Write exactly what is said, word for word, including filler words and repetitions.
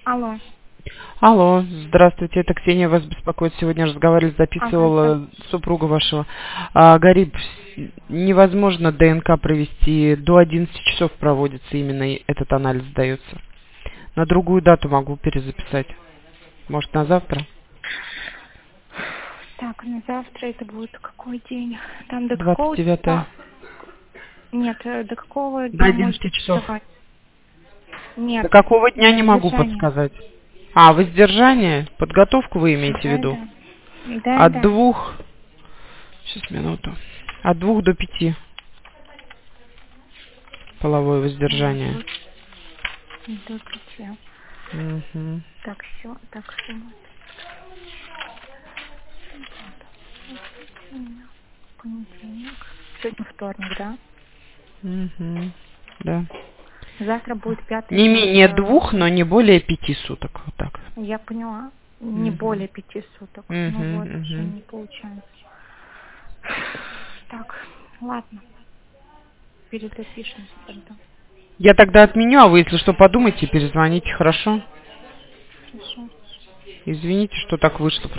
Алло. Алло, здравствуйте, это Ксения вас беспокоит. Сегодня разговаривали, Ага, да. записывала супруга вашего. А, Гариб, невозможно ДНК провести, до одиннадцати часов проводится именно и этот анализ сдается. На другую дату могу перезаписать. Может, на завтра? Так, на завтра это будет какой день? Там до двадцать какого девятое. числа? Нет, э, до какого До дня можно одиннадцати часов. давать? Нет, До какого дня не могу воздержание. подсказать. А, воздержание? Подготовку вы имеете в Да, виду? да. Да, От да. двух... Сейчас, минуту. От двух до пяти. Половое А, воздержание. До, до пяти. Мгм. Так, все, так, суббота. Понедельник. Сегодня вторник, да? Мгм. Да. Завтра будет пятый Не день. менее э, двух, но не более пяти суток. Вот так. Я поняла. Не Мгм. более пяти суток. Ну Мгм, вот, уже мгм. не получается. Так, ладно. Перезапишемся тогда. Я тогда отменю, а вы, если что, подумайте, перезвоните, хорошо? Хорошо. Извините, что так вышло.